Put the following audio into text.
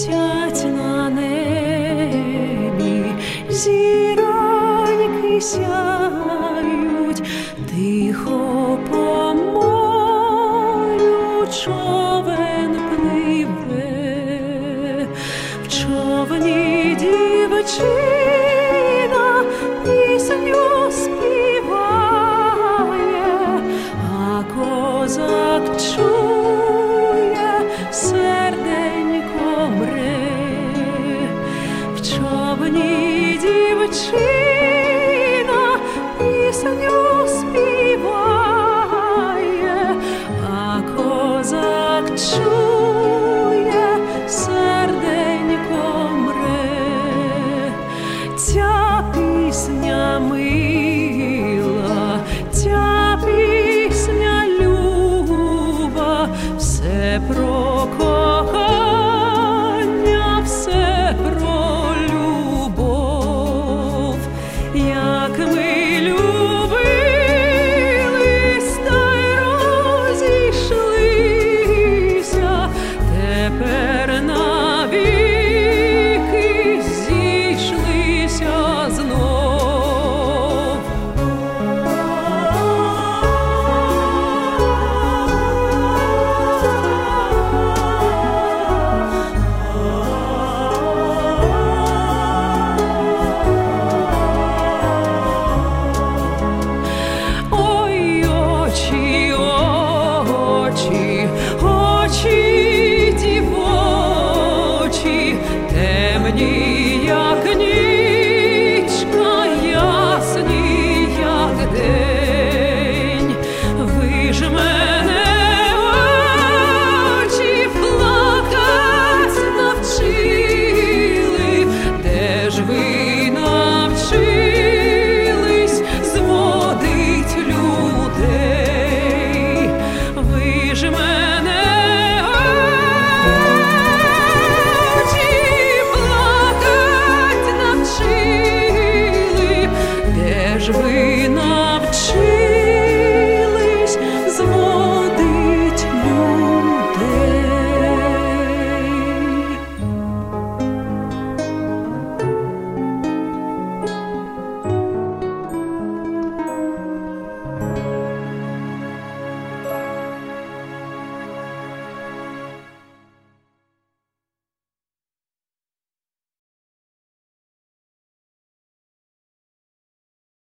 місяць на небі, зіроньки сяють, тихо по морю човен пливе, в човні дівчина пісню співає, а козак чує, серденько мре. В човні дівчина пісню співає, а козак чує, серденько мре. Ця пісня мила, ця пісня люба, все про